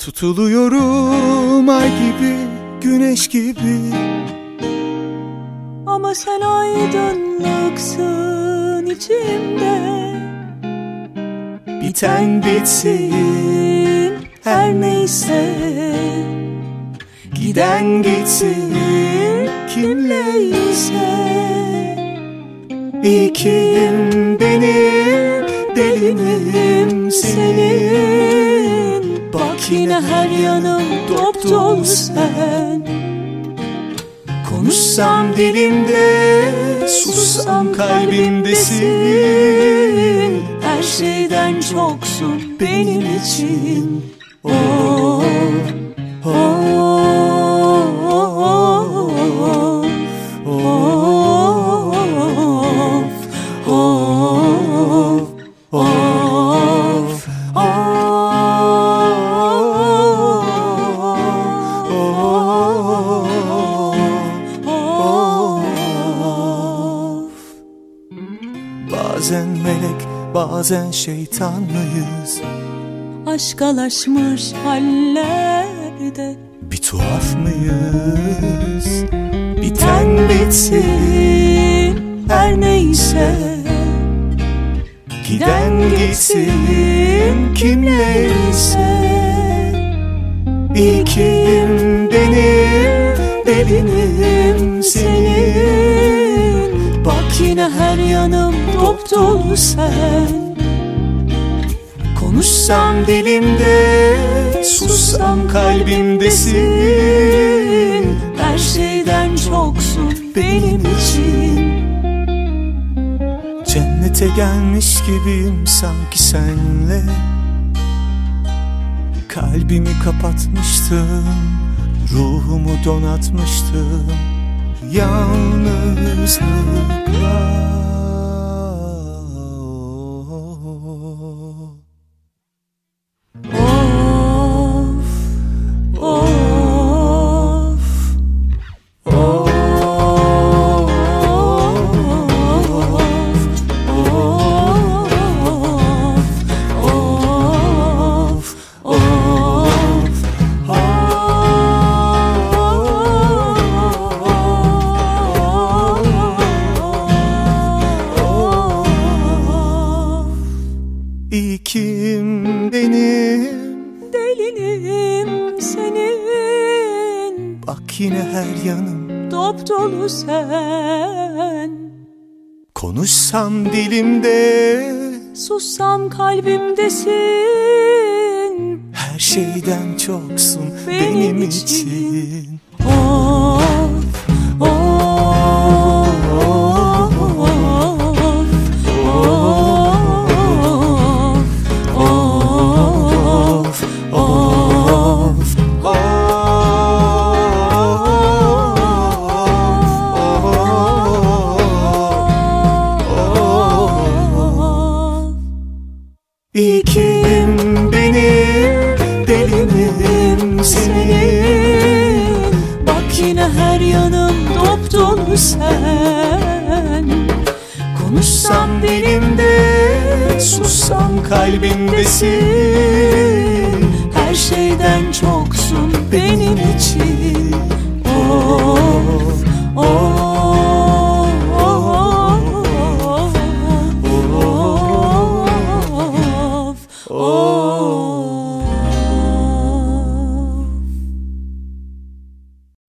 Tutuluyorum ay gibi, güneş gibi. Ama sen aydınlıksın içimde. Biten bitsin her neyse, giden gitsin kimleyse. İlkim benim, delinim senin. Bak yine her yanım dop dolu sen. Konuşsam dilimde, sussam kalbimdesin. Her şeyden çoksun benim için. Oh, oh, oh, oh, oh, Bazen melek, bazen şeytan mıyız? Aşkalaşmış hallerde Bir tuhaf mıyız? Biten bitsin her neyse, giden gitsin kimleyse. İlkim benim, delinim senin. Bak yine her yanım dop dolu sen. Konuşsam dilimde, sussam kalbimdesin. Her şeyden çoksun benim için. Cennete gelmiş gibiyim sanki senle. Kalbimi kapatmıştım, ruhumu donatmıştım yalnızlıkla. İlkim benim, delinim senin. Bak yine her yanım dop dolu sen. Konuşsam dilimde, sussam kalbimdesin. Her şeyden çoksun benim için. Of, of, İlkim benim, delinim senin. Bak yine her yanım dop dolu sen. Konuşsam dilimde, sussam kalbimdesin. Her şeyden çoksun benim için.